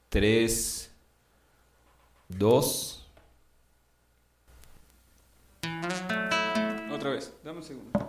tres, dos. Otra vez, dame un segundo.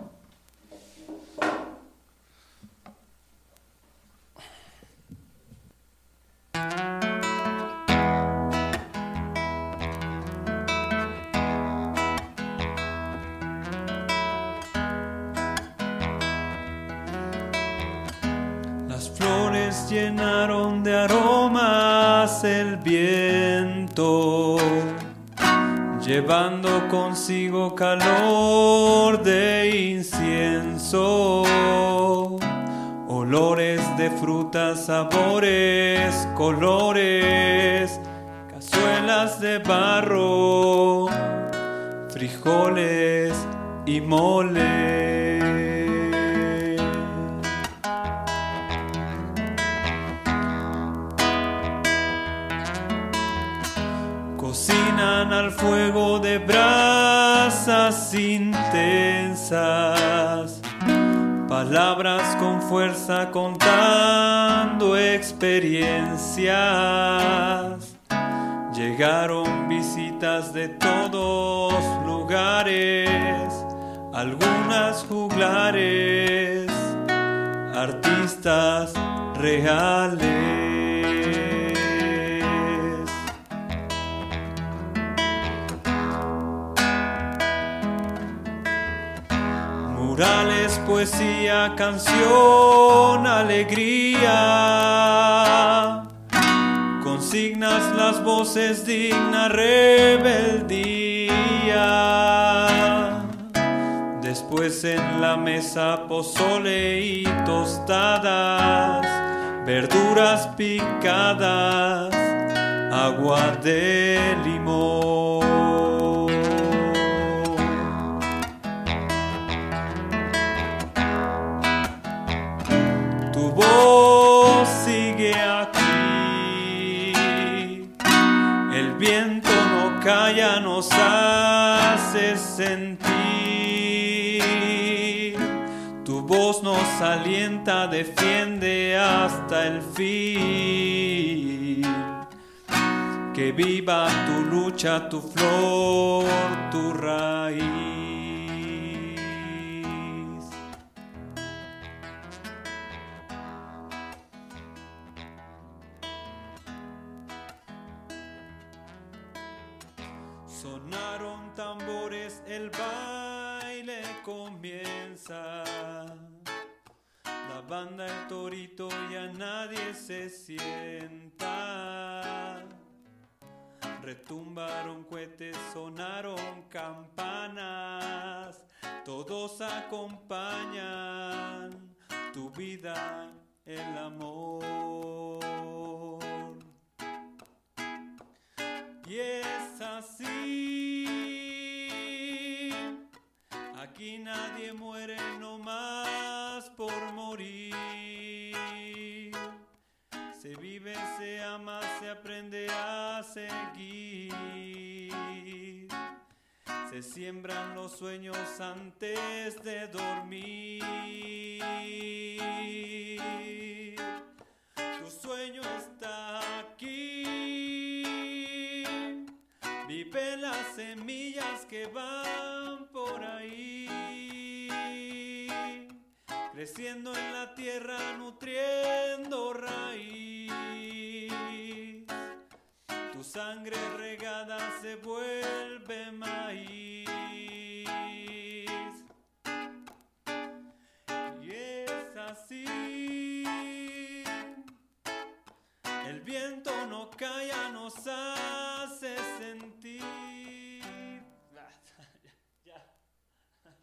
Las flores llenaron de aromas el viento, llevando consigo calor de incienso, olores de frutas, sabores, colores, cazuelas de barro, frijoles y mole. Cocinan al fuego de brasas intensas, palabras con fuerza contando experiencias. Llegaron visitas de todos lugares, algunas juglares, artistas reales. Murales, poesía, canción, alegría, consignas las voces, digna rebeldía. Después en la mesa pozole y tostadas, verduras picadas, agua de limón. Tu voz sigue aquí, el viento no calla, nos hace sentir. Tu voz nos alienta, defiende hasta el fin. Que viva tu lucha, tu flor, tu raíz. Sonaron tambores, el baile comienza. La banda, el torito, ya nadie se sienta. Retumbaron cohetes, sonaron campanas. Todos acompañan tu vida, el amor. Y es así, aquí nadie muere nomás por morir. Se vive, se ama, se aprende a seguir. Se siembran los sueños antes de dormir. Tu sueño está aquí. Vive las semillas que van por ahí, creciendo en la tierra, nutriendo raíz. Tu sangre regada se vuelve maíz.